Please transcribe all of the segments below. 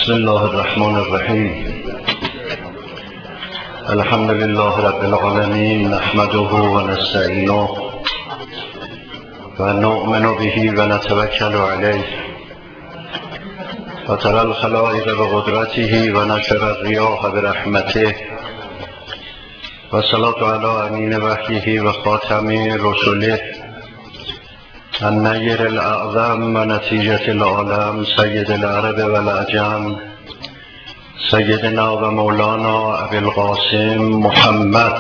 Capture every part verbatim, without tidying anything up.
بسم الله الرحمن الرحیم. الحمد لله رب العالمین، نحمده و نستعینه و نؤمن به و نتوکل علیه و تری الخلائق بقدرته و نشر الریاح برحمته و صلاة علی امین وحیه و خاتم رسوله النیر الاعظم و نتیجة العالم سید العرب و العجم سیدنا و مولانا ابی القاسم محمد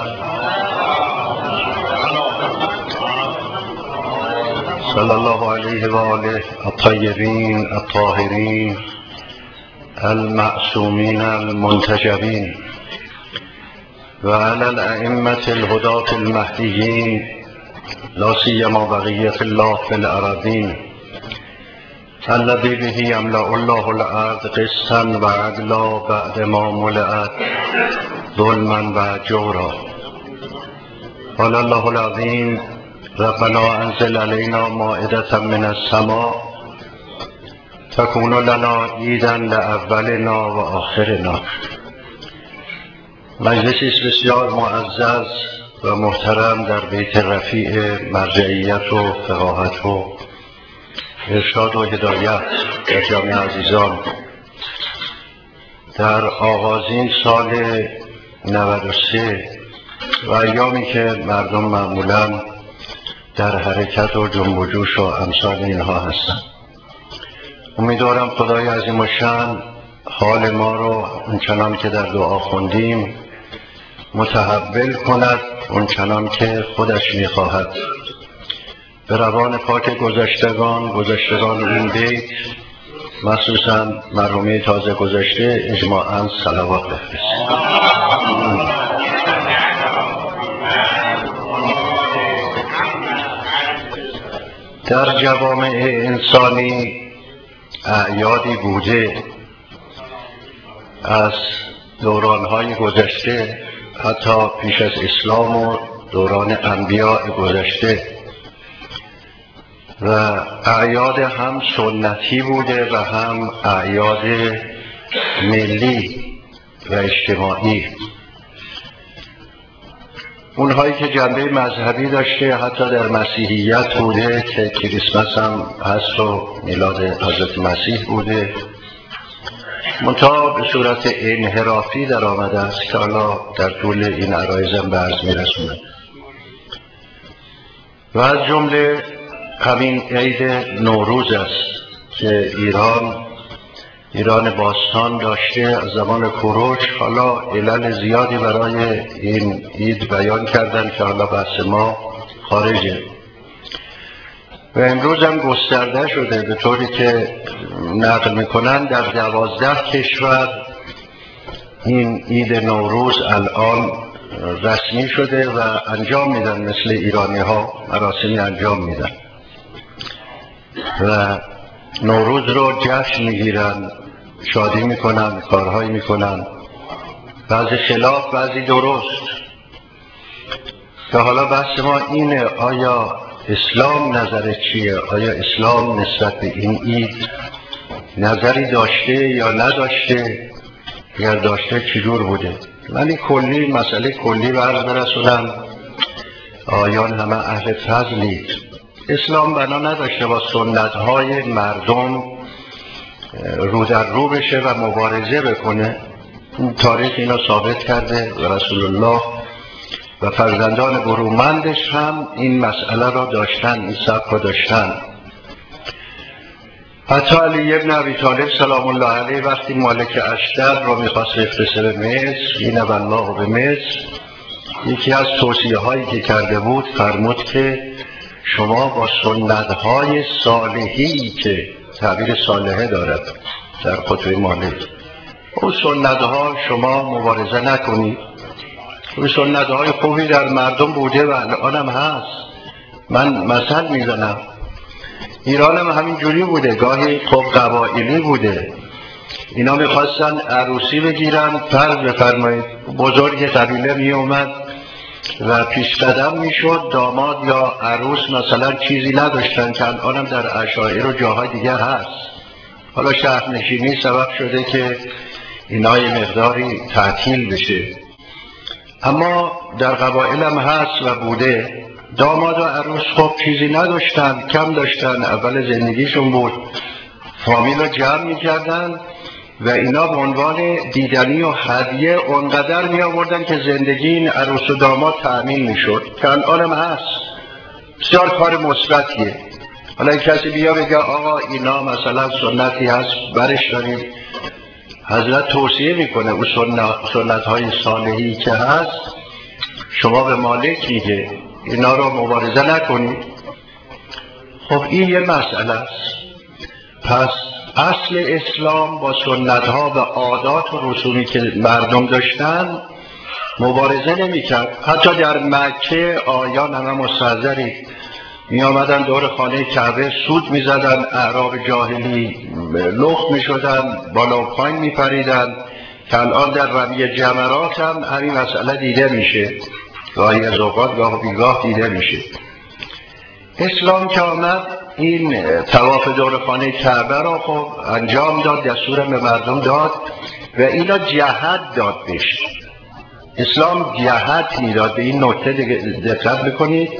صلی الله علیه و آله الطیبین الطاهرین المعصومین المنتجبین و علی الائمة الهداة المهدیین لا سیما بقیة الله فی الأراضین الذی به یملأ الله الارض قسطا و عدلا بعد ما ملئت ظلما و جورا. قال الله العظیم ربنا انزل علینا مائدة من السماء تکون لنا عیدا لاولنا و آخرنا. مجلسی است بسیار معزز و محترم در بیت رفیع مرجعیت و فقاهت و ارشاد و هدایت در جامعه عزیزان. در آغازین سال نود و سه و ایامی که مردم معمولا در حرکت و جنب و جوش و امثال اینها هستند، امیدوارم خدای عظیم الشأن حال ما رو اونچنان که در دعا خوندیم متحول کند اونچنان که خودش میخواهد. به روان پاک گذشتگان گذشتگان این بیت، مخصوصا مرحومه تازه گذشته، اجماعاً صلوات بفرستید. در جوامع انسانی اعیادی بوده از دورانهای گذشته، حتی پیش از اسلام و دوران انبیاء گذشته، و اعیاد هم سنتی بوده و هم اعیاد ملی و اجتماعی. اونهایی که جنبه مذهبی داشته حتی در مسیحیت بوده که کریسمس هم هست و میلاد حضرت مسیح بوده، منتها به صورت انحرافی در آمده است که حالا در طول این عرایزم به عرض میرسونم. و از جمله همین عید نوروز است که ایران ایران باستان داشته از زمان کوروش. حالا علل زیادی برای این عید بیان کردن که حالا بحث ما خارجه و امروز هم گسترده شده، به طوری که نقل میکنن در دوازده کشور این عید نوروز الان رسمی شده و انجام میدن، مثل ایرانی ها مراسمی انجام میدن و نوروز رو جشن میگیرن، شادی میکنن، کارهایی میکنن، بعضی خلاف بعضی درست. که حالا بحث ما اینه، آیا اسلام نظر چیه؟ آیا اسلام نسبت به این عید نظری داشته یا نداشته؟ اگر داشته چجور بوده؟ من کلی مسئله کلی برز برسونم. آیان همه اهل فضلید. اسلام بنا نداشته با سنت‌های مردم رو در رو بشه و مبارزه بکنه. تاریخ اینو ثابت کرده و رسول الله و فرزندان برومندش هم این مسئله را داشتن، این سبک را داشتن. حتی علی ابن ابی طالب سلام الله علیه وقتی مالک اشتر را میخواست بفرسته به مصر، این والله به مصر، یکی از توصیه هایی که کرده بود فرمود که شما با سنت های صالحی که تعبیر صالحه دارد در خطبه مالک، اون سنت ها شما مبارزه نکنید. اون سنت های خوبی در مردم بوده و الان هم هست. من مثل میزنم، ایران هم همین جوری بوده، گاهی خب قبائلی بوده. اینا میخواستن عروسی بگیرن، فرض بفرمایید بزرگ قبیله می اومد و پیش قدم میشد، داماد یا عروس مثلا چیزی نداشتن که الان هم در عشایر و جاهای دیگه هست. حالا شهرنشینی سبب شده که اینا یه مقداری تعطیل بشه، اما در قبایل هم هست و بوده. داماد و عروس خب چیزی نداشتن، کم داشتن، اول زندگیشون بود، فامیل رو جمع میکردن و اینا به عنوان دیدنی و هدیه اونقدر می آوردن که زندگی این عروس و داماد تأمین میشد، که الان هم هست. بسیار کار مثبتیه. حالا کسی بیا بگه آقا اینا مثلا سنتی هست برش داریم، حضرت توصیه میکنه اون سنت های صالحی که هست شما به مالک میگه اینا رو مبارزه نکنید. خب این یه مسئله است. پس اصل اسلام با سنت ها و عادات و رسومی که مردم داشتن مبارزه نمیکرد. حتی در مکه آیان همه مستحضری می آمدن دور خانه کعبه سود می زدن، اعراب جاهلی لخت می شدن، بالا و پایین می پریدن، که الان در رمی جمرات هم همین مسئله دیده میشه، گاهی از اوقات گاه بیگاه دیده میشه. اسلام که آمد این طواف دور خانه کعبه را خب انجام داد، دستور به مردم داد و اینا جهت داد بهش. اسلام جهت میداد. به این نکته دقت بکنید،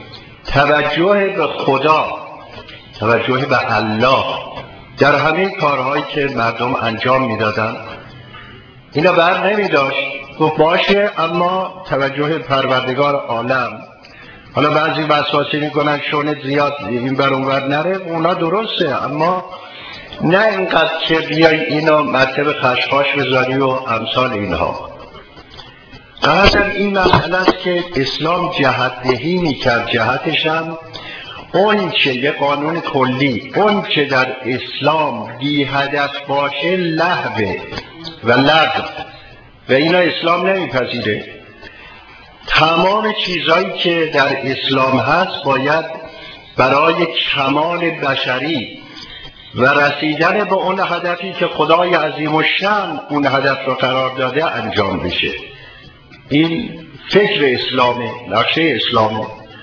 توجه به خدا، توجه به الله در همه کارهایی که مردم انجام میدادن اینا بر نمی داشت. گفت باشه اما توجه پروردگار عالم. حالا بعضی وسواسی میکنن شونه زیاد این بر اون بر نره، اونا درسته، اما نه اینقدر که بیای اینو مرتب خشخاش بذاری و امثال اینها. قصد این مسئله است که اسلام جهت دهی میکرد. جهتش هم اون چه یه قانون کلی، اون چه در اسلام بی هدف باشه لهوه و لغو و اینا اسلام نمیپذیره. تمام چیزایی که در اسلام هست باید برای کمال بشری و رسیدن به اون هدفی که خدای عظیم الشأن اون هدف رو قرار داده انجام بشه. این فکر اسلامه، نقشه اسلامه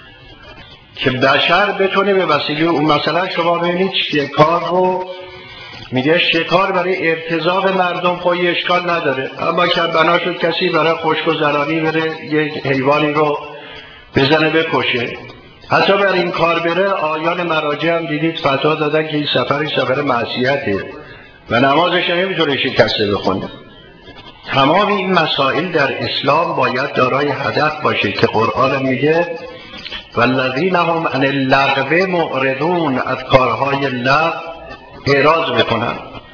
که بشر بتونه به وسیله اون. مثلا شما ببینید شکار رو میگه شکار برای ارتزاق مردم پای اشکال نداره، اما که بنا شد کسی برای خوشگذرانی بره یک حیوانی رو بزنه بکشه، حتی بر این کار بره آیان مراجع هم دیدید فتوا دادن که این سفری سفر معصیته و نمازش نمیتونه شکسته بخونه. تمام این مسائل در اسلام باید دارای هدف باشه که قرآن میگه والذین هم عن اللغو معرضون، از کارهای لغو اعراض بکنن.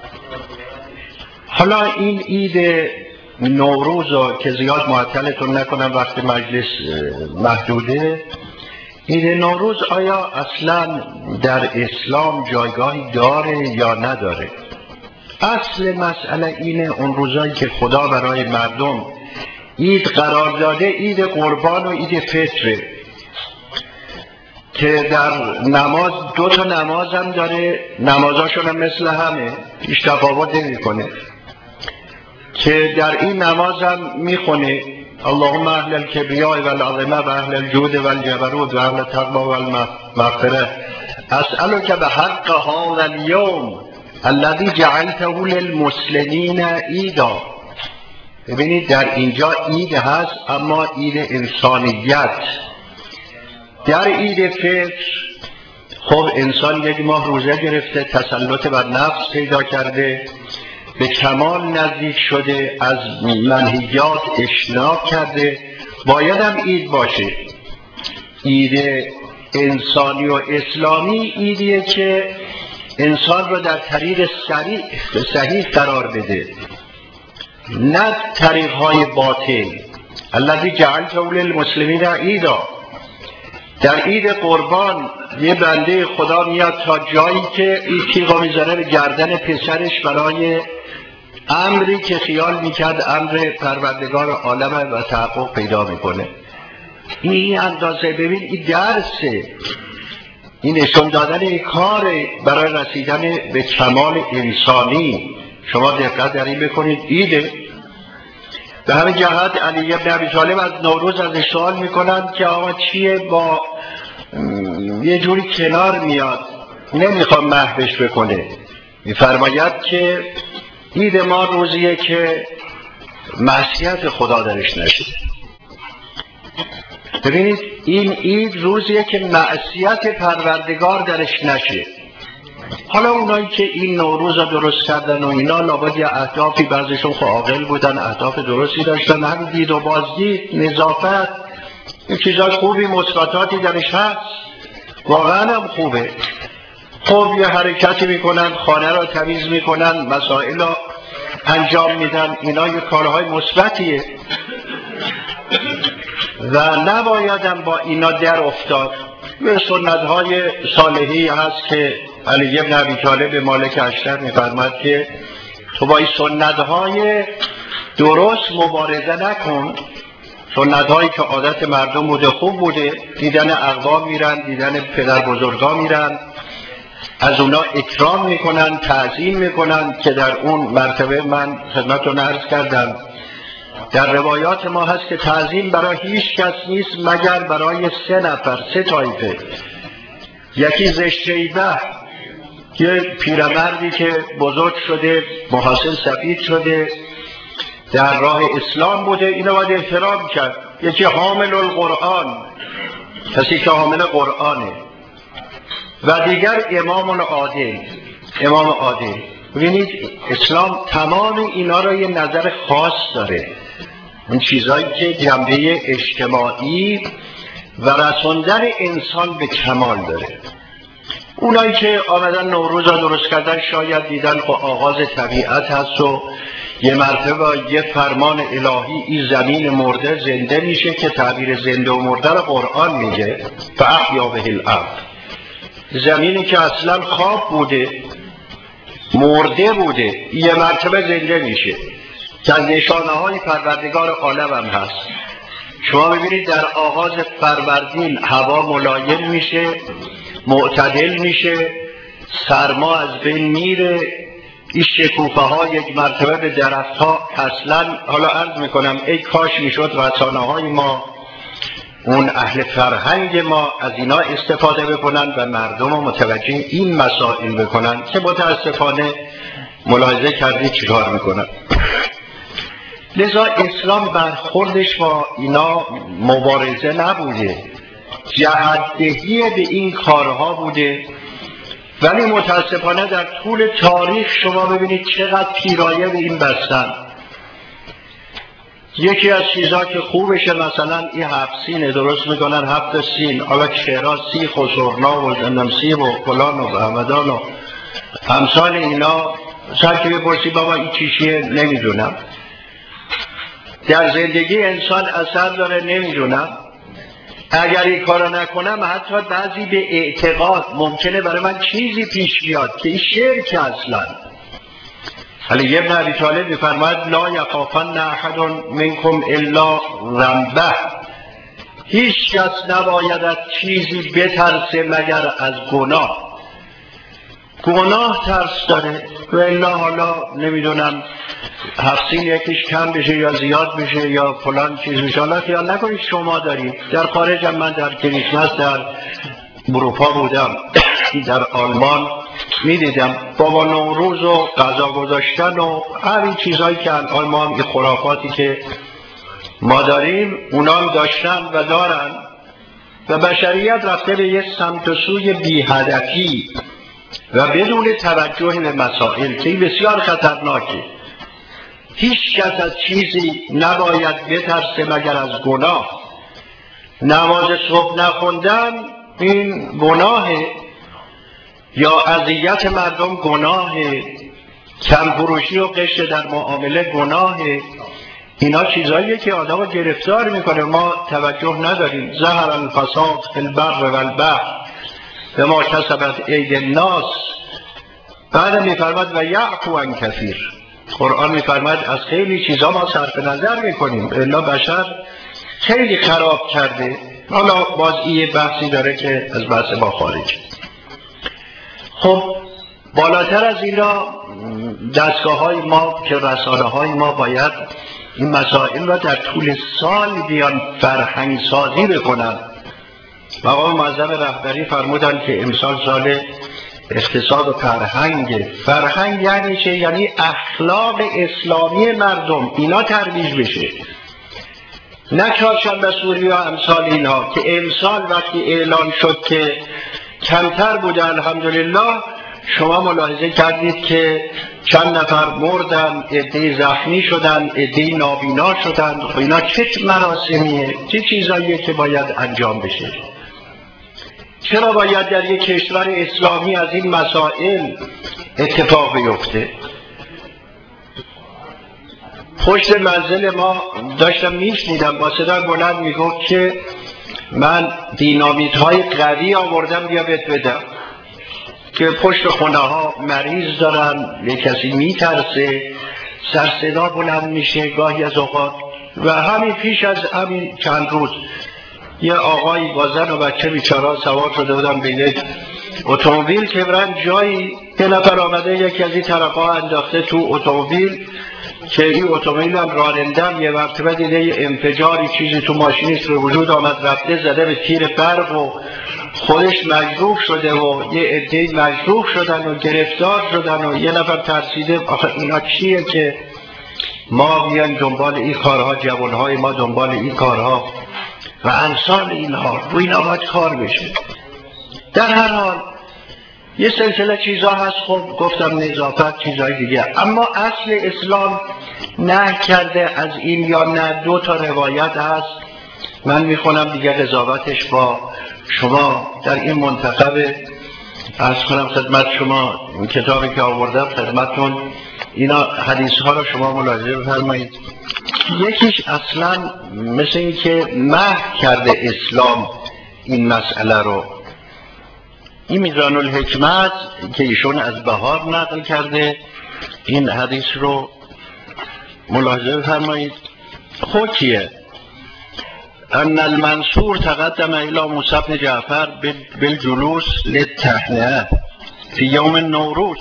حالا این عید نوروز رو که زیاد معطلتون نکنم وقت مجلس محدوده، عید نوروز آیا اصلا در اسلام جایگاهی داره یا نداره؟ اصل مسئله اینه اون روزایی که خدا برای مردم عید قرار داده عید قربان و عید فطره که در نماز دو تا نماز هم داره، نمازاشون هم مثل همه، هیچ تفاوت نمی‌کنه، که در این نماز هم میخونه اللهم اهل الکبریاء والعظمه و اهل الجود والجبروت و اهل التقوی والمغفره اسألک بحق هذا اليوم الذي جعلته للمسلمین عیدا. ببینید در اینجا عید هست اما عید انسانیت. در عید فطر خب انسان یک ماه روزه گرفته، تسلط بر نفس پیدا کرده، به کمال نزدیک شده، از منهیات اجتناب کرده، باید هم عید باشه. عید انسانی و اسلامی عیدیه که انسان رو در طریق صحیح قرار بده، نه طریق‌های باطل. الذی جعلته للمسلمین عیدا. در عید قربان یه بنده خدا میاد تا جایی که این تیغو میزنه به گردن پسرش برای امری که خیال میکرد امر پروردگار عالم و تحقق پیدا میکنه. این اندازه ببین این درسه، این نشون دادن این کار برای رسیدن به کمال انسانی. شما دقت در این بکنید عیده. به همین جهت علی بن ابی طالب از نوروز ازش سوال میکنن که آقا چیه، با یه جوری کنار میاد، نمیخوام محوش بکنه. میفرماید که عید ما روزیه که معصیت خدا درش نشه. ببینید این عید روزیه که معصیت پروردگار درش نشه. حالا اونایی که این نوروز رو درست کردن و اینا لابد یه اهدافی، بعضیشون خب عاقل بودن، اهداف درستی داشتن، همین دید و بازدید، نظافت، این چیزای خوبی، مثبتاتی درش هست، واقعا هم خوبه. خب یه حرکتی میکنن، خانه را تمیز میکنن، مسائل را انجام میدن، اینا یه کارهای مثبتیه و نبایدم با اینا در افتاد. یه سنت‌های صالحی هست که علی بن ابی طالب مالک اشتر می‌فرماد که تو با این سنت‌های درست مبارزه نکن. سنت‌هایی که عادت مردم بوده، خوب بوده، دیدن اقوام میرن، دیدن پدر بزرگا میرن، از اونا اکرام میکنن، تعظیم میکنن که در اون مرتبه من خدمتتون عرض کردم در روایات ما هست که تعظیم برای هیچ کس نیست مگر برای سه نفر، سه طایفه. یکی ذوالشیبه، یه پیرمردی که بزرگ شده، محاسن سفید شده، در راه اسلام بوده، اینو باید احترام کرد. یکی حامل القرآن، کسی که حامل قرآنه، و دیگر امام عادل، امام عادل. ببینید اسلام تمام اینا را یه نظر خاص داره، اون چیزایی که جنبه اجتماعی و رساندن انسان به کمال داره. اونایی که آمدن نوروز را درست کردن شاید دیدن که آغاز طبیعت هست و یه مرتبه یه فرمان الهی این زمین مرده زنده میشه که تعبیر زنده و مرده را قرآن میگه فاحیا به الارض. زمینی که اصلا خواب بوده، مرده بوده، یه مرتبه زنده میشه که از نشانه های پروردگار عالم هم هست. شما ببینید در آغاز فروردین هوا ملایم میشه، معتدل میشه، سرما از بین میره، این شکوفه ها یک مرتبه به درخت ها اصلا، حالا عرض میکنم ای کاش میشد رسانه های ما، اون اهل فرهنگ ما از اینا استفاده بکنن و مردم رو متوجه این مسائل بکنن که متاسفانه ملاحظه کردی چیکار میکنن. لذا اسلام برخوردش با اینا مبارزه نبوده، جهت‌دهی به این کارها بوده. ولی متاسفانه در طول تاریخ شما ببینید چقدر پیرایه به این بستن. یکی از چیزها که خوبشه مثلا این هفت سینه درست میکنن، هفت سین، حالا چهرا، سیخ و سرنا و زندم سیب و فلان و همدان و امثال اینا. سر که بپرسی بابا این چیشیه نمیدونم، در زندگی انسان اثر داره نمیدونم، اگر این کارو نکنم حتی بعضی به اعتقاد ممکنه برای من چیزی پیش بیاد که این شرک اصلا. علی بن ابی طالب می‌فرماید لا یخافن احد منکم الا ذنبه، هیچ کس نباید از چیزی بترسه مگر از گناه. گناه ترس داره و الا حالا نمیدونم هفتین یکیش کم بشه یا زیاد بشه یا فلان چیز بشه. حالا خیال نکنید شما دارید. در خارج هم من در کریسمس در اروپا بودم، در آلمان میدیدم بابا نوروز و غذا گذاشتن و همین چیزهایی که الان ما هم این خرافاتی که ما داریم اونا هم داشتن و دارن و بشریت رفته به یک سمت و سوی بی هدفی و بدون توجه به مسائل که بسیار خطرناکه. هیچ کس از چیزی نباید بترسه مگر از گناه. نماز صبح نخوندن این گناهه، یا اذیت مردم گناهه، کم فروشی و قش در معامله گناهه. اینا چیزاییه که آدم رو گرفتار میکنه، ما توجه نداریم. ظهر الفساد فی البر و البحر بما کسبت ایدی الناس. بعد میفرماد و یعفو عن کثیر. قرآن میفرماد از خیلی چیزا ما صرف نظر میکنیم، الا بشر خیلی خراب کرده. حالا باز این بحثی داره که از بحث ما خارج. خب بالاتر از این را دستگاه های ما که رسانه های ما باید این مسائل را در طول سال بیان فرهنگ سازی بکنن. مقام معظم رهبری فرمودن که امسال سال اقتصاد و فرهنگ. فرهنگ یعنی چه؟ یعنی اخلاق اسلامی مردم، اینا ترویج بشه، نه چهارشنبه سوری و امثال اینا که امسال وقتی اعلان شد که کمتر بوده الحمدلله، شما ملاحظه کردید که چند نفر مردن، عده‌ای زخمی شدن، عده‌ای نابینا شدن. خب اینا چه مراسمیه؟ چه چیزاییه که باید انجام بشه؟ چرا باید در یک کشور اسلامی از این مسائل اتفاق بیفته؟ پشت منزل ما داشتم میشنیدم با صدای بلند میگفت که من دینامیت های قوی آوردم بیا بهت بدم، که پشت خونه ها مریض دارن، یه کسی میترسه، سر صدا بلند میشه گاهی از اوقات. و همین پیش از همین چند روز یه آقایی با زن و بچه بیچاره سوار شده بودن به یک اتومبیل که برن جایی، یه نفر آمده یکی از این طرفا انداخته تو اتومبیل که این اتومبیل هم رانندم یه مرتبه دیده یه انفجاری چیزی تو ماشینش به وجود آمد، رفته زده به تیر برق و خودش مجروح شده و یه عده‌ای مجروح شدن و گرفتار شدن و یه نفر ترسیده. آخه اینا چیه که ما بیان دنبال این کارها، جوانهای ما دنبال این کارها و امثال اینها، رو اینا باید کار بشه. در هر حال یه سلسله چیزها هست، خب گفتم نظافت چیزهای دیگه، اما اصل اسلام نه کرده از این یا نه. دو تا روایت هست، من میخونم دیگه قضاوتش با شما. در این منتخب عرض کنم خدمت شما، این کتابی که آوردم خدمتتون، اینا حدیث ها رو شما ملاحظه بفرمایید. یکیش اصلا مثل این که محو کرده اسلام این مسئله رو. این میزان الحکمت که ایشون از بهار نقل کرده این حدیث رو ملاحظه بفرمایید. حکیه ان المنصور تقدم الى موسی بن جعفر بالجلوس للتهنئه فی یوم النوروز.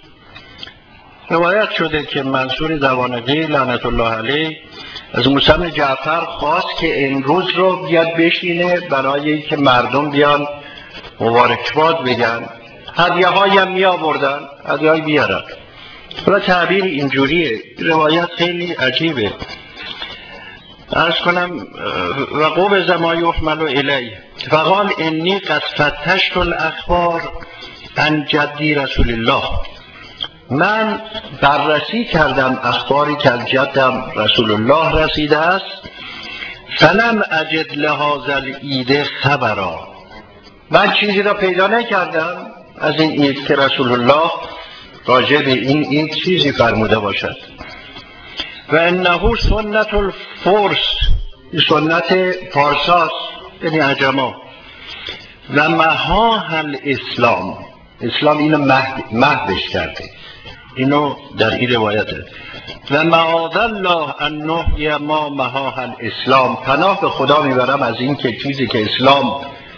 روایت شده که منصور دوانقی لعنت الله علیه از موسی بن جعفر خواست که امروز رو بیاد بشینه برای که مردم بیان مبارکباد بگن، هدیه هایی هم می آوردن، هدیه هایی بیارن. حالا تعبیر اینجوریه، روایت خیلی عجیبه. عرض کنم و قوب زما یحمل الیه فقال انی قد فتشت الاخبار عن جدی رسول الله. من بررسی کردم اخباری که از جدم رسول الله رسیده است. فلم اجد لهذا العید خبرا. من چیزی را پیدا نکردم از این عید که رسول الله راجع به این عید چیزی فرموده باشد. و انه سنت الفرس، سنت پارساس یعنی عجما. و مهاها الاسلام، اسلام اینو محوش کرده. اینو در این روایته. و معاذ الله ان نحیی ما مهاها الاسلام. پناه به خدا میبرم از این که چیزی که اسلام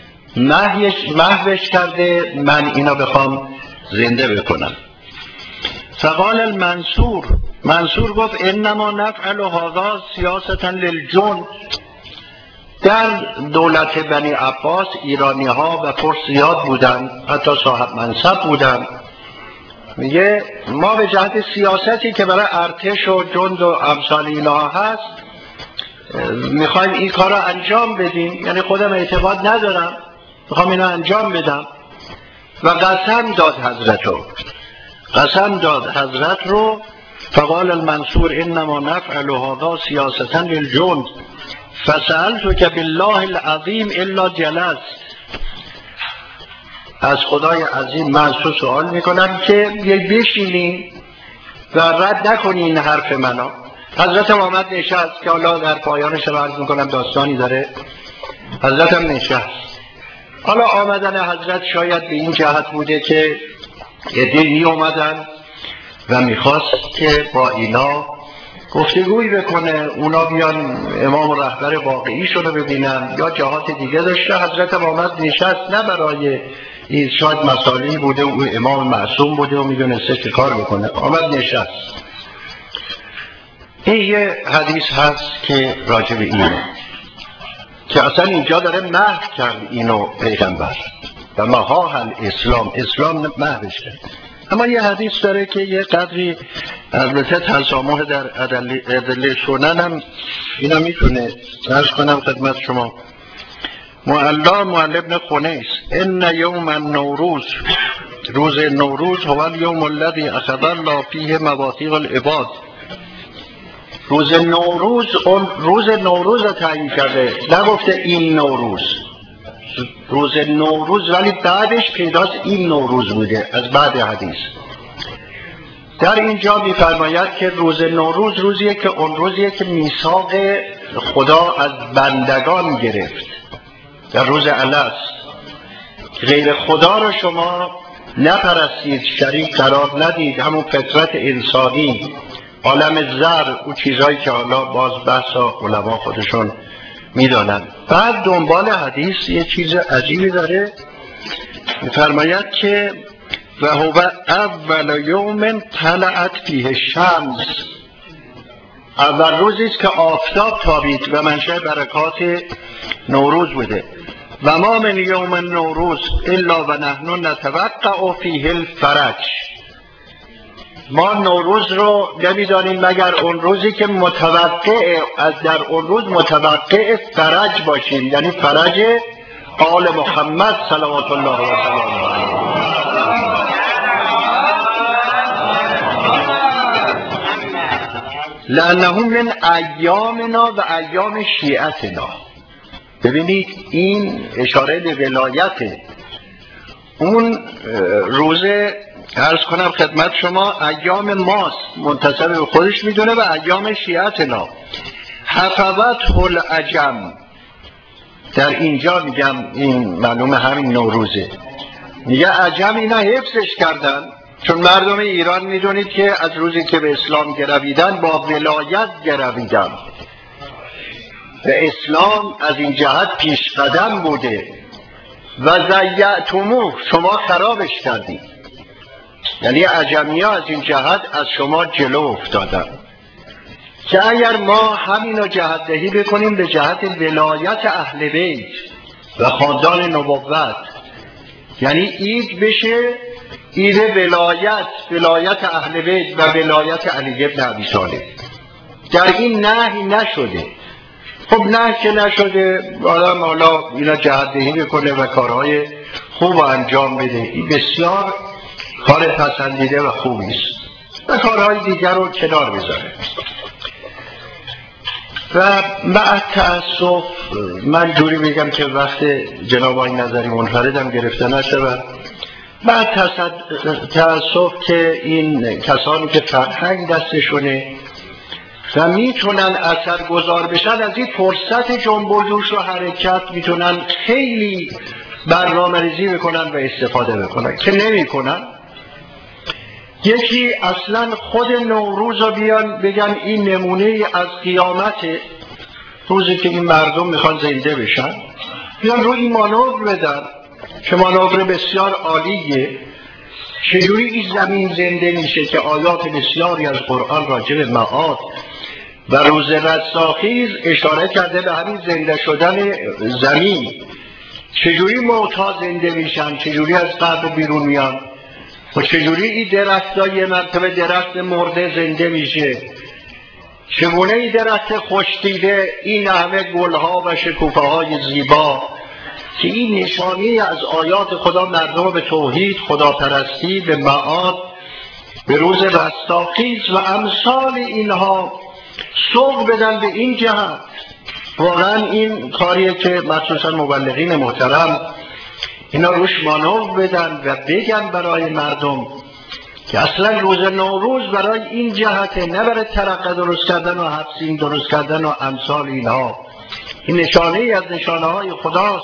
محوش کرده من اینا بخوام زنده بکنم. فقال المنصور، منصور گفت انما نفعل هذا سیاستا للجند. در دولت بنی عباس ایرانی ها و فرس زیاد بودن، حتی صاحب منصب بودن. میگه ما به جهت سیاستی که برای ارتش و جند و امثال اینا هست میخوایم این کار رو انجام بدیم، یعنی خودم اعتقاد ندارم میخوام اینا انجام بدم. و قسم داد حضرت رو، قسم داد حضرت رو. فقال المنصور انما نفعل هذا سیاستا للجند فسألتك بالله العظیم الا جلست. از خدای عظیم من تو سوال میکنم که بشینی و رد نکنی این حرف منو. حضرت هم آمد نشست که حالا در پایانش رو عرض میکنم داستانی داره. حضرت هم نشست. حالا آمدن حضرت شاید به این جهت بوده که عده‌ای می اومدن و میخواست که با اینا گفتگویی بکنه، اونا بیان امام و رهبر واقعیشون رو ببینن یا جهات دیگه داشته. حضرت هم آمد نشست، نه برای این شاید مسائلی بوده و امام معصوم بوده و میدونسته چه کار بکنه، آمد نشست. این یه حدیث هست که راجع به اینه که اصلا اینجا داره محو کرد اینو پیغمبر. و مهاها الاسلام، اسلام محوش کرد. اما یه حدیث داره که یه قدری البته تسامح در ادله سنن هم اینا میتونه عرض کنم خدمت شما. معلا معلا ابن خنیس ان یوم النوروز، روز نوروز، هو الیوم الذی اخذ الله فیه مواثیق العباد. روز نوروز اون روز نوروز رو تعیین کرده، نگفته این نوروز، روز نوروز، ولی بعدش پیداست این نوروز بوده از بعد حدیث. در اینجا می‌فرماید که روز نوروز روزیه که اون روزیه که میثاق خدا از بندگان گرفت، در روز الست غیر خدا رو شما نپرستید، شریک قرار ندید، همون فطرت انسانی، عالم زر، او چیزایی که حالا باز بحثا علما خودشون میدانن. بعد دنبال حدیث یه چیز عجیبی داره، میفرماید که و هو اول یوم طلعت فیه شمس، اول روزی است که آفتاب تابید و منشأ برکات نوروز بوده. و ما من یوم نوروز الا و نحن نتوقع فیه الفرج، ما نوروز رو نمیدانیم مگر اون روزی که متوقع از در اون روز متوقع فرج باشیم، یعنی فرج آل محمد صلوات الله و سلامه علیه. لأنهم من ایامنا و ایام شیعتنا. ببینید این اشاره به ولایت اون روز، عرض کنم خدمت شما، ایام ماست، منتسب به خودش میدونه، و ایام شیعتنا. حفظته العجم، در اینجا میگم این معلوم همین نوروزه، میگه عجم اینا حفظش کردن، چون مردم ایران میدونید که از روزی که به اسلام گرویدن با ولایت گرویدن و اسلام از این جهت پیش قدم بوده. و ضیعتموه، شما خرابش کردید، یعنی عجمی ها از این جهت از شما جلو افتادن. که اگر ما همینو جهت دهی بکنیم به جهت ولایت اهل بیت و خاندان نبوت، یعنی اید بشه اید ولایت، ولایت اهل بیت و ولایت علی ابن ابی طالب، در این نهی نشده. خب نه که نشده، آدم حالا اینا جهت دهی بکنه و کارهای خوب انجام بده، این بسیار کار پسندیده و خوبی است، و کارهای دیگر رو کنار بذاره. و مع تأسف من جوری میگم که وقت جناب آقای نظری منفردم گرفته نشود، مع تأسف که این کسانی که فرهنگ دستشونه و میتونن اثر گذار بشن، از این فرصت جنب و جوش و حرکت میتونن خیلی برنامه ریزی بکنن و استفاده بکنن که نمی کنن. یکی اصلا خود نوروز رو بیان بگن این نمونه از قیامت، روزی که این مردم میخوان زنده بشن، بیان روی این مانور بدن که مانور بسیار عالیه. چجوری این زمین زنده میشه که آیات بسیاری از قرآن راجع به معاد و روز رستاخیز اشاره کرده به همین زنده شدن زمین. چجوری موتا زنده میشن، چجوری از قبر بیرون میان، و چجوری این درخت ها یه مرتبه درخت مرده زنده میشه، چگونه این درخت خشکیده این همه گلها و شکوفه های زیبا، که این نشانی از آیات خدا مردم به توحید، خداپرستی، به معاد، به روز رستاخیز و امثال اینها سوق بدن به این جهت. واقعا این کاریه که مخصوصا مبلغین محترم اینا روش مانور بدن و بگن برای مردم که اصلا روز نوروز برای این جهته، نه برای ترقه درست کردن و حبسین درست کردن و امثال اینها. این نشانه ای از نشانه های خداست.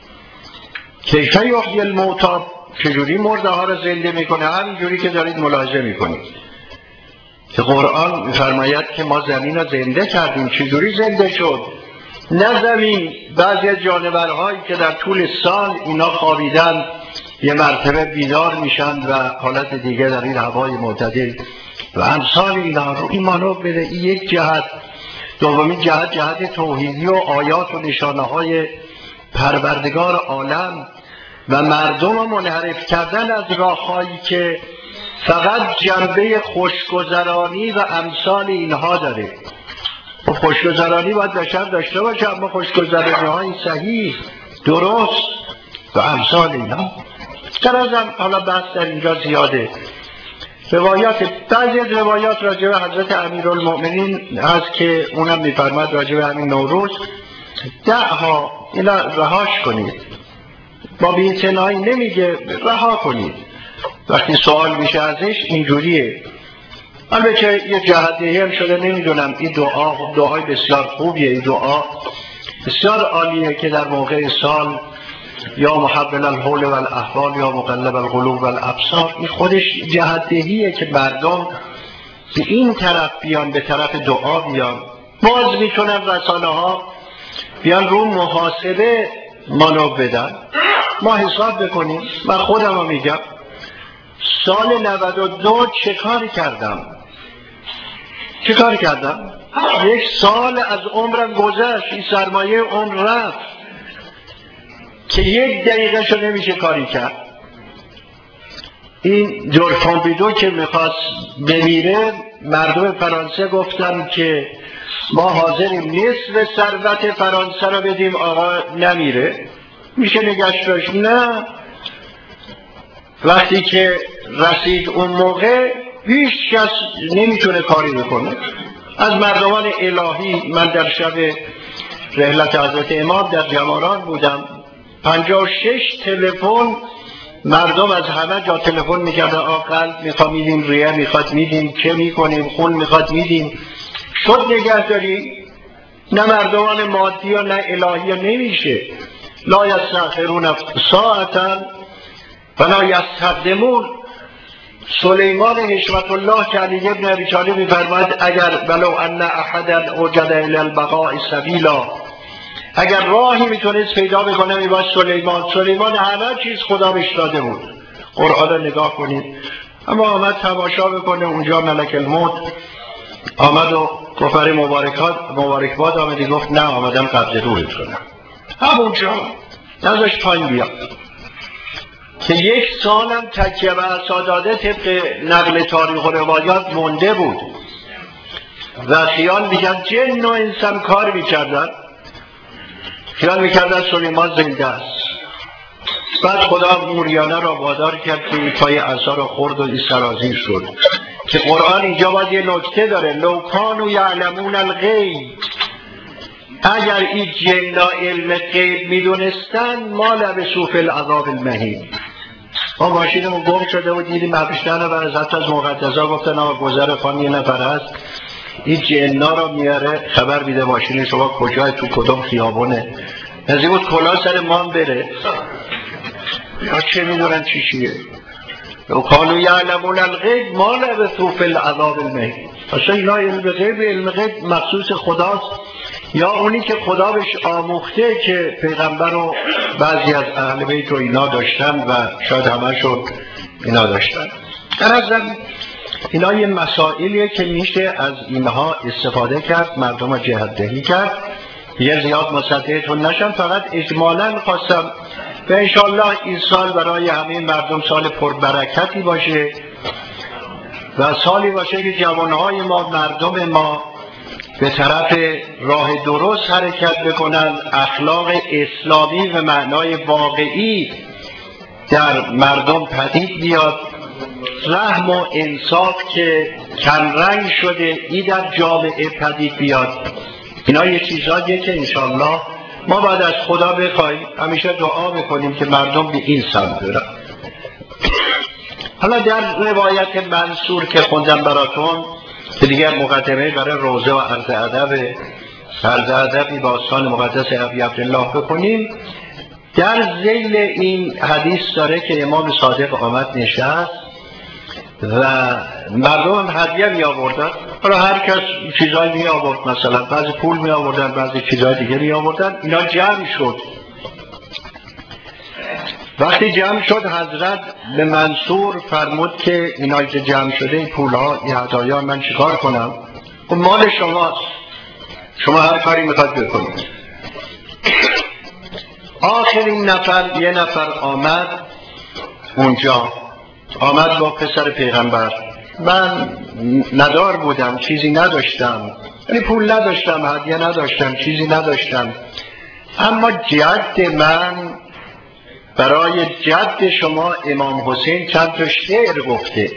کیف یحیی الموتی، چجوری مرده ها را زنده میکنه؟ همینجوری که دارید ملاحظه میکنید که قرآن میفرماید که ما زمین را زنده کردیم. چجوری زنده شد؟ نه زمین، بعضی از جانورهایی که در طول سال اینا خوابیدن یه مرتبه بیدار میشن و حالت دیگه در این هوای معتدل و امثال اینا رو ایمانو بده. این یک جهت. دومی جهت جهت توحیدی و آیات و نشانه های پروردگار عالم و مردم رو منحرف کردن از راههایی که فقط جنبه خوشگذرانی و امثال اینها داره. و خوشگذرانی باید بشر داشته باشه، اما خوشگذرانی های صحیح درست و امثال اینها. قرازم حالا بحث در اینجا زیاده. روایات بعضی از روایات راجع به حضرت امیرالمؤمنین هست که اونم میفرماد راجع به همین نوروز دعها اینا رهاش کنید، با بی‌اعتنایی نمیگه رها کنید. وقتی سوال میشه ازش اینجوریه. البته یه جهت‌دهی هم شده، نمیدونم این دعا دعای بسیار خوبیه، این دعا بسیار عالیه که در موقع سال یا محول الحول و الاحوال یا مقلب القلوب و الابصار، این خودش جهت‌دهیه که مردم به این طرف بیان، به طرف دعا بیان. باز میتونن رسانه ها بیان رو محاسبه مانو بدن، ما حساب بکنیم. من خودم رو میگم سال نود و دو چه کاری کردم چه کاری کردم یک سال از عمرم گذشت، این سرمایه عمر رفت که یک دقیقه شو نمیشه کاری کرد. این جورج پومپیدو که میخواست بمیره، مردم فرانسه گفتن که ما حاضریم نصف ثروت فرانسه رو بدیم آقا نمیره. میشه نگشت داشت؟ نه. وقتی که رسید اون موقع هیچ کس نمیتونه کاری بکنه از مردمان الهی. من در شب رحلت حضرت امام در جماران بودم، پنجاه و شش تلفن مردم از همه جا تلفن میکردن، آقا قلب میخواد میدیم، ریه میخواد میدیم، که میکنیم، خون میخواد میدیم. شد نگه داری؟ نه مردمان مادی و نه الهی نمیشه. لا یستأخرون ساعتا ولا یستقدمون. سلیمان حشمت الله که علی ابن ابی طالب میفرماید اگر ولو ان احدا اوجد الی البقاء سبیلا، اگر راهی میتونست پیدا بکنه میباید سلیمان. سلیمان همه چیز خدا بهش داده بود. قرآن رو نگاه کنید. اما آمد تماشا بکنه اونجا ملک الموت آمد و گفت مبارکات مبارکباد آمدی، گفت نه آمدم قبض روحت کنم. همونجا نذاش پایین بیاد که یک سالم تکیه و عصا داده طبق نقل تاریخ و روایات مونده بود و خیال میکرد جن و انسان کار میکردن، خیال میکردن سلیمان زنده است. بعد خدا موریانه را وادار کرد که این پای عصا را خورد و این سرازیر شد. که قرآن اینجا باید یه نکته داره، لو کانوا یعلمون الغیب، اگر این جنا علم غیب میدونستن ما لبثوا فی العذاب المهین. ما ماشینمون گم شده و دیدیم مبشتن و برزت از مقدسا گفتن آقا گذر خان یه نفر هست این جنا را میاره خبر میده ماشین شما کجای تو کدوم خیابونه. نزدیک بود کلا سر مان بره یا چه میدونن چی چیه. لو کانوا یعلمون الغیب ما لبثوا فی العذاب المهین. اصلا اینا علم غیب علم غیب مخصوص خداست یا اونی که خدا بهش آموخته که پیغمبر و بعضی از اهل بیت رو اینا داشتن و شاید همشون اینا داشتن. غرض اینا یه مسائلیه که میشه از اینها استفاده کرد، مردم رو جهت‌دهی کرد. یه زیاد مصدقتون نشم، فقط اجمالاً خواستم و انشاءالله این سال برای همین مردم سال پربرکتی باشه و سالی باشه که جوانهای ما، مردم ما به طرف راه درست حرکت بکنن، اخلاق اسلامی و معنای واقعی در مردم پدید بیاد، رحم و انصاف که کمرنگ شده ای در جامعه پدید بیاد. اینا یه چیزاییه که انشاءالله ما باید از خدا بخوایم، همیشه دعا بکنیم که مردم به این سمت برن. حالا در روایت منصور که خوندم براتون که دیگر مقدمه برای روزه و عرض ادب عرض ادبی با استان مقدس ابی عبدالله بکنیم، در ذیل این حدیث داره که امام صادق آمد نشست و مردم هدیه می آوردن. حالا هر کس چیزایی می آورد، مثلا بعضی پول می آوردن، بعضی چیزای دیگه می آوردن. اینا جمع شد. وقتی جمع شد حضرت به منصور فرمود که اینا که جمع شده این پولها این هدایا من چیکار کنم؟ خب مال شماست، شما هر کاری میخواد بکنید. آخرین نفر یه نفر آمد اونجا، آمد با پسر پیغمبر. من ندار بودم، چیزی نداشتم، یعنی پول نداشتم، هدیه نداشتم، چیزی نداشتم، اما جد من برای جد شما امام حسین چند تا شعر گفته.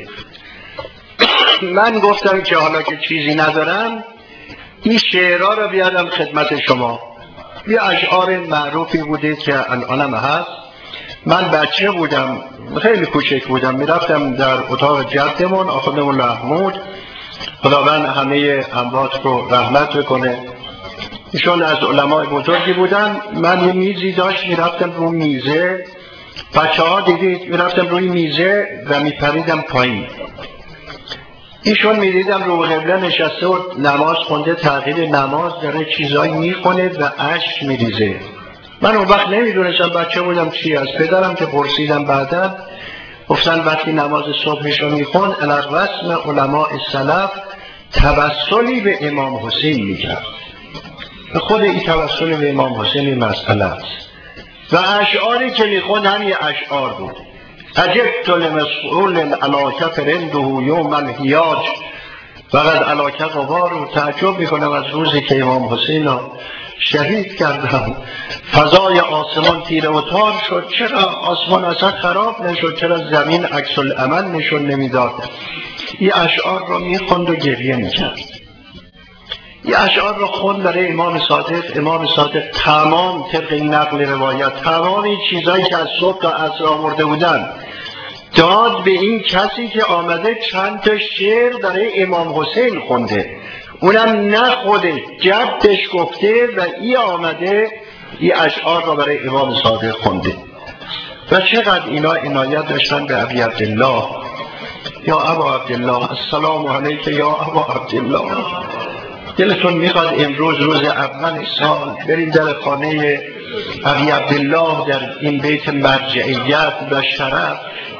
من گفتم که حالا که چیزی ندارم این شعرها رو بیارم خدمت شما. یه اشعار معروفی بوده که الانم هست. من بچه بودم، خیلی کوچک بودم، میرفتم در اتاق جدمون آخوندمون محمود، خداوند همه اموات رو رحمت بکنه، ایشون از علمای بزرگی بودن. من یه میزی داشت، میرفتم رو میزه، بچه ها دیدید میرفتم روی میزه و میپریدم پایین. ایشون میدیدم رو قبله نشسته و نماز خونده، تغییر نماز داره، چیزایی میخونه و اشک میریزه. من اون وقت نمیدونستم، بچه بودم چی از پدرم که پرسیدم بعدا، گفتن وقتی نماز صبحش رو میخون علی رسم علماء السلف توسلی به امام حسین میکرد. به خود این توسل به امام حسین این مسئله است. و اشعاری که میخوند همین اشعار بود. عجبت لمسئول علاکه فرنده یوم الحیاج، فقط علاکه غبار رو تعجب میکنم از روزی که امام حسین رو شهید کردم، فضای آسمان تیره و تار شد. چرا آسمان اصلا خراب نشد؟ چرا زمین عکس العمل نشون نمیداد؟ این اشعار رو میخوند و گریه میکرد. این اشعار رو خوند برای امام صادق. امام صادق تمام طبق این نقل روایت تمام این چیزایی که از صبح تا عصر آورده بودن داد به این کسی که آمده چند تا شعر برای امام حسین خونده، اونم نه خوده، جدش گفته و ای آمده این اشعار رو برای امام صادق خونده. و چقدر اینا عنایت داشتن به ابی عبدالله. یا ابا عبدالله السلام علیک یا ابا عبدالله. دلتون میخواد امروز روز اول سال برید در خانه ابی عبدالله در این بیت مرجعیت و شرف،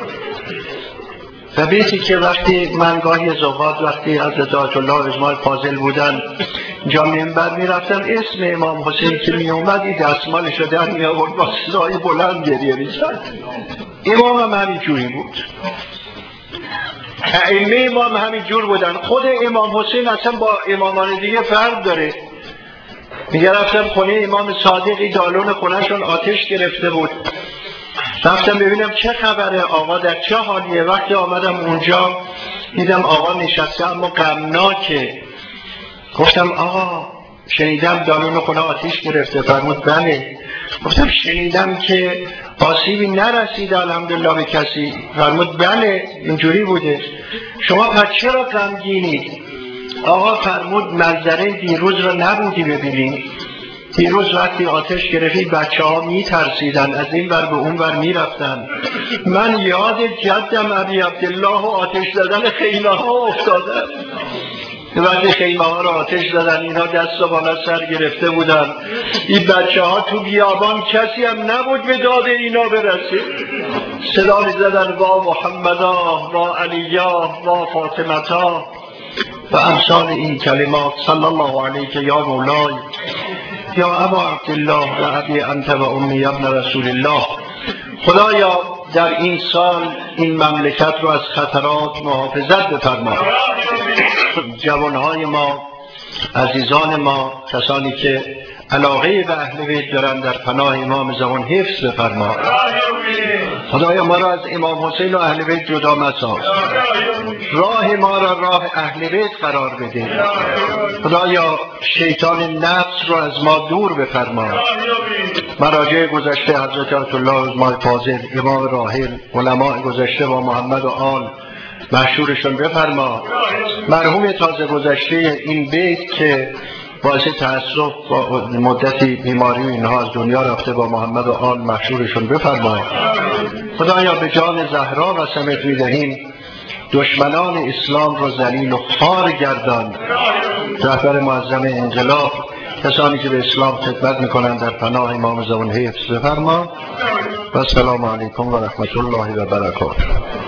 و بیتی که وقتی من گاهی زوقات وقتی حضرت آیت الله اجماع فاضل بودن جا منبر میرفتم، اسم امام حسین که می اومد این دستمالش رو در می آورد با صدای بلند گریه می‌کرد. امام هم همین جوری بود، ائمه امام همین جور بودن. خود امام حسین اصلا با امامان دیگه فرق داره. میگه رفتم خونه امام صادقی، دالون خونهشون آتش گرفته بود، رفتم ببینم چه خبره، آقا در چه حالیه. وقتی آمدم اونجا دیدم آقا نشسته اما غمناکه. گفتم آقا شنیدم دالون خونه آتش گرفته. فرمود بله. گفتم شنیدم که آسیبی نرسیده الحمدلله به کسی. فرمود بله اینجوری بوده. شما پس چرا غمگینید؟ آقا فرمود منظره دیروز رو نبودی ببینی؟ دیروز وقتی آتش گرفتی بچه ها می ترسیدن، از این ور به اون ور می رفتن. من یاد جدم ابی عبدالله و آتش زدن خیمه ها افتادم. وقتی خیمه ها را آتش زدن اینا دست و بالا سر گرفته بودن. این بچه ها تو بیابان کسی هم نبود به داد اینا برسه. صدا می زدن وا محمدا وا علیا وا فاطمتا و امثال این کلمات. صلی الله علیک یا مولای یا ابا عبدالله و ابی انت و امی ابن رسول الله. خدایا در این سال این مملکت رو از خطرات محافظت بفرما. جوانهای ما، عزیزان ما، کسانی که علاقه به اهل بیت دارن در پناه امام زمان حفظ بفرما. خدایا ما را از امام حسین و اهل بیت جدا مساز، راه ما را راه اهل بیت قرار بده. خدایا شیطان نفس را از ما دور بفرما. مراجع گذشته حضرت آیت الله اجماع فاضل، امام راحل، علماء گذشته با محمد و آل مشهورشون بفرما. مرحوم تازه گذشته این بیت که باعث تأسف با مدتی بیماری اینها از دنیا رفته با محمد و آل مشهورشون بفرما. خدایا به جان زهرا قسمت می‌دهیم دشمنان اسلام رو ذلیل و خوار گردان. رهبر معظم انقلاب، کسانی که به اسلام خدمت میکنن در پناه امام زمان حفظ بفرما. و السلام علیکم و رحمت الله و برکاته.